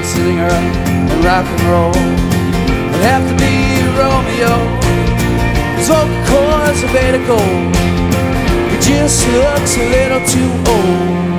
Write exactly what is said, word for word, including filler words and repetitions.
singer and rock and roll. I'd have to be Romeo, his vocal cords are made of gold. He just looks a little too old.